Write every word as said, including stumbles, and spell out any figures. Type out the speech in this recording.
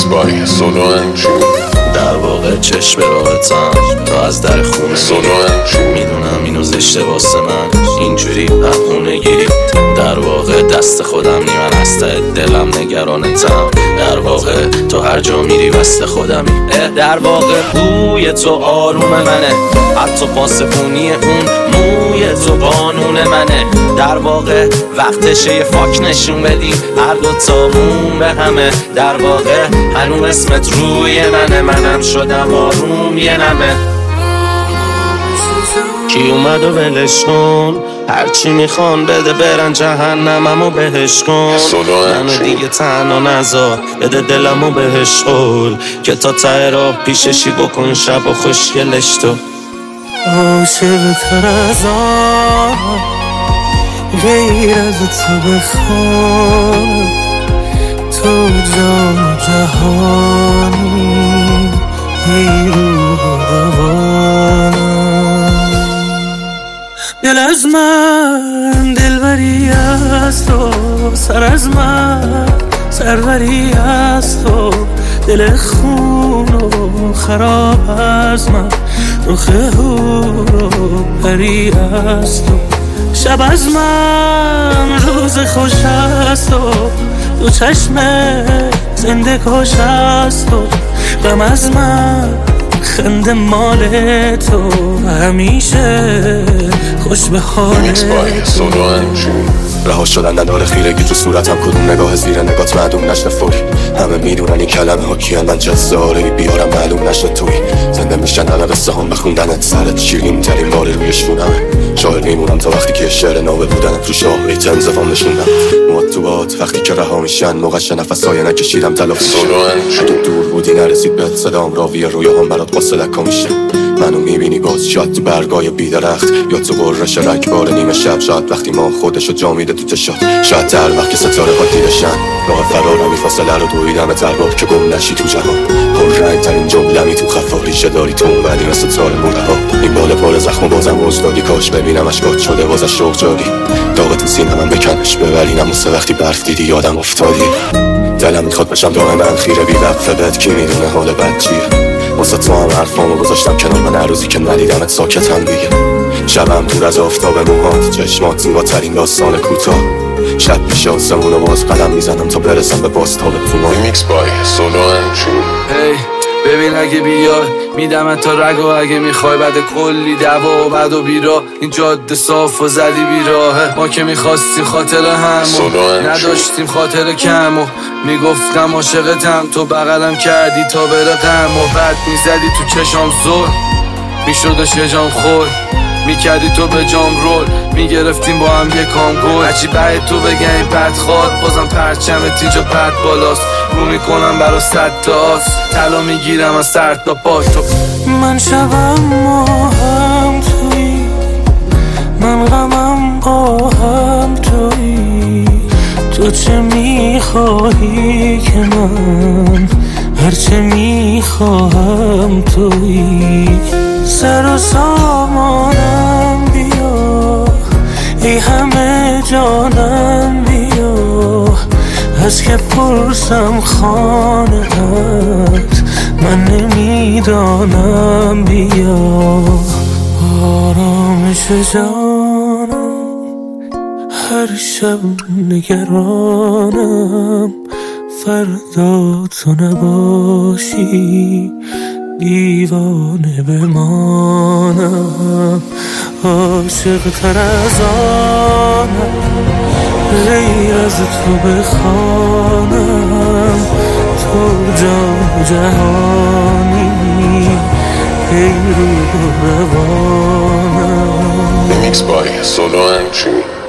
بای سولو انجو در واقع چشم راحتم تا از در خونه سولو انجو میدونم اینو زشته واسه من اینجوری بهونه گیری در واقع دست خودم نی من از ته دلم نگرانتم در واقع تو هر جا میری وسط خودمی در واقع بوی تو آروم منه حتی پاسپونی اون موی تو قانون منه در واقع وقتشه یه فاک نشون بدیم هر دوتامون به همه در واقع هنوز اسمت روی منه منم شدم آروم یه نمه کی اومد و ولش کن هرچی میخوان بده برن جهنممو بهش کن منو دیگه تنها نذار بده دلمو بهش قول که تا ته راه پیششی بکن شب و خوشگلش تو عاشق‌تر از آن غیر از تو بخوام تو جان و جهانی ای روح و روانم دل از من دلبری از تو سر از من سروری از تو دل خون و خراب از من رخ هور و پری از تو شب از من روز خوش از تو دو چشم زنده کش از تو غم از من خنده مال تو همیشه خوش به حال تو رها شدن نداره خیرگی تو صورتم کدوم نگاه زیر نگات معدوم نشده فوری همه میدونن این کلمه ها کیان من جزاره بیارم معلوم نشده توی زنده میشن همه قصه هم بخوندنت سرت شیرین ترین باره روی شونمه شاعر میمونم تا وقتی که شعر نابه بودنم تو شاهری تنزفام نشوندم مواد تو باد وقتی که رها میشن موقعش نفس های نکشیدم تلافی اگه دور بودی نرسید بهت صدام راوی رویا هم برات قصدکا میشه منو میبینی باز شاید تو برگای بیدرخت یا تو قررش رکبار نیمه شب شاید وقتی ما خودشو جا میده تو چشات شاید تر وقت که ستاره ها دیدشن راه فرارمی فاصله رو دویدم تربار که گم نشی تو جهان پر رنگ ترین جملمی تو خفاریشه داری تو اومدی مثل تار موله ها این بالا پار زخم و بازم روزدادی کاش ببینم اشکات شده باز از شوق جادی داغ تو سینه من بکنش ببرینم واسه وقتی برف دیدی یادم افتادی دلم میخواد بشم دائما خیره بی وقفه بد کی میدونه حال بد چیه واسه تو هم حرفامو گذاشتم کنار من هر روزی که ندیدمت ساکتم دیگه شبم دور از آفتاب موهات چشمات زیباترین داستان کوتاه شب پیش آسمون و باز قدم میزنم تا برسم به بازتاب پوما ریمیکس بای سولو انجو هی ببین اگه بیای میدم تا رگ و اگه میخوای بعد کلی دوا و بعد و بیرا این جاده صاف و زدی بیراهه ما که میخواستیم خاطر همو نداشتیم خاطر کم و میگفتم عاشقتم تو بغلم کردی تا بره غم و بعد میزدی تو چشام زور میشدش یه جام خور میکردی تو به جام رول میگرفتیم با هم یه کام گل هرچی بعد تو بگنی بد خواد بازم پرچمت اینجا بد بالاست رو میکنم برا صد تا آس طلا میگیرم از سر تا پا تو من شبم ماهم توی من غمم قاهم توی تو چه میخواهی که من هرچه میخواهم توی سر و سامانم بیا ای همه جانم بیا از که پرسم خانه‌ات من نمیدانم بیا آرامش جانم هر شب نگرانم فردا تو نباشی دیوانه بمانم عاشق تر از آنم غیر از تو بخوانم تو جان جهانی ای روح و روانم ریمیکس بای سولو انجو